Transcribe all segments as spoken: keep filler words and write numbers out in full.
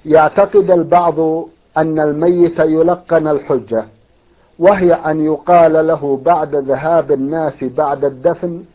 يعتقد البعض أن الميت يلقن الحجة، وهي أن يقال له بعد ذهاب الناس بعد الدفن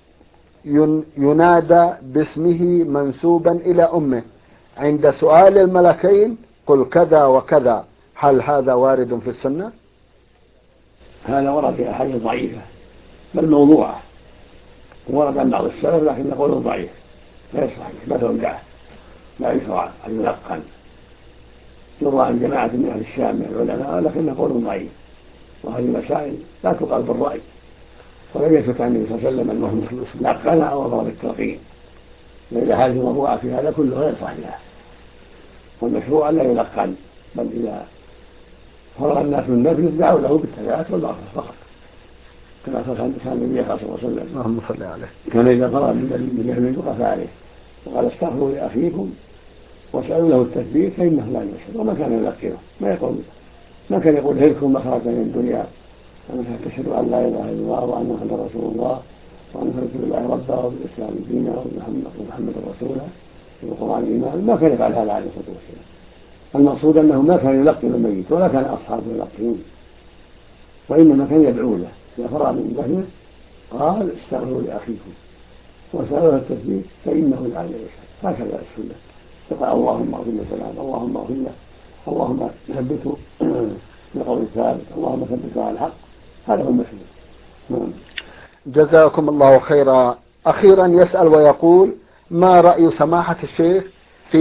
ينادى باسمه منسوبا إلى أمه عند سؤال الملكين قل كذا وكذا. هل هذا وارد في السنة؟ هذا ورد في أحاديث ضعيفة بل موضوعة، ورد عن بعض السلف لكن قوله ضعيف لا يصح، ما ترجعه، لا يشرع أن يلقن. يروى عن جماعة من أهل الشام من العلماء لكن قوله ضعيف، وهذه المسائل لا تقال بالرأي، ولم يثبت عن النبي صلى الله عليه وسلم أنه لقن أو أمر بالتلقين، لأن الأحاديث الموضوعة في هذا كله غير صحيحة. والمشروع لا يلقن، بل إذا فرغ الناس من النفل دعوا له بالتحيات والمغفرة فقط، كما كان النبي صلى الله عليه وسلم اللهم صل عليه كان إذا فرغ من النفل وقف عليه وقال استغفروا لأخيكم واسألوا له التثبيت فإنه لا يشهد، وما كان يلقنه، ما يقول ما كان يقول هلكم مخرجا من الدنيا أنك تشهد أن لا إله إلا الله وأن محمدا رسول الله وأن تذكر بالله ربا وبالإسلام دينا ومحمدا رسولا وبالقرآن إيمانا، ما كان يفعل هذا عليه الصلاة والسلام. المقصود أنه ما كان يلقن الميت ولا كان أصحابه يلقنون، وإنما كان يدعو له إذا فرغ من دفنه قال استغفروا لأخيكم واسألوا له التثبيت فإنه لا يشهد، هكذا السنة، فقال اللهم اغفر له فلان، اللهم اغفر له، اللهم ثبته بقول الثابت، اللهم ثبته على الحق، هذا هو المشهور. جزاكم الله خيرا. أخيرا يسأل ويقول: ما رأي سماحة الشيخ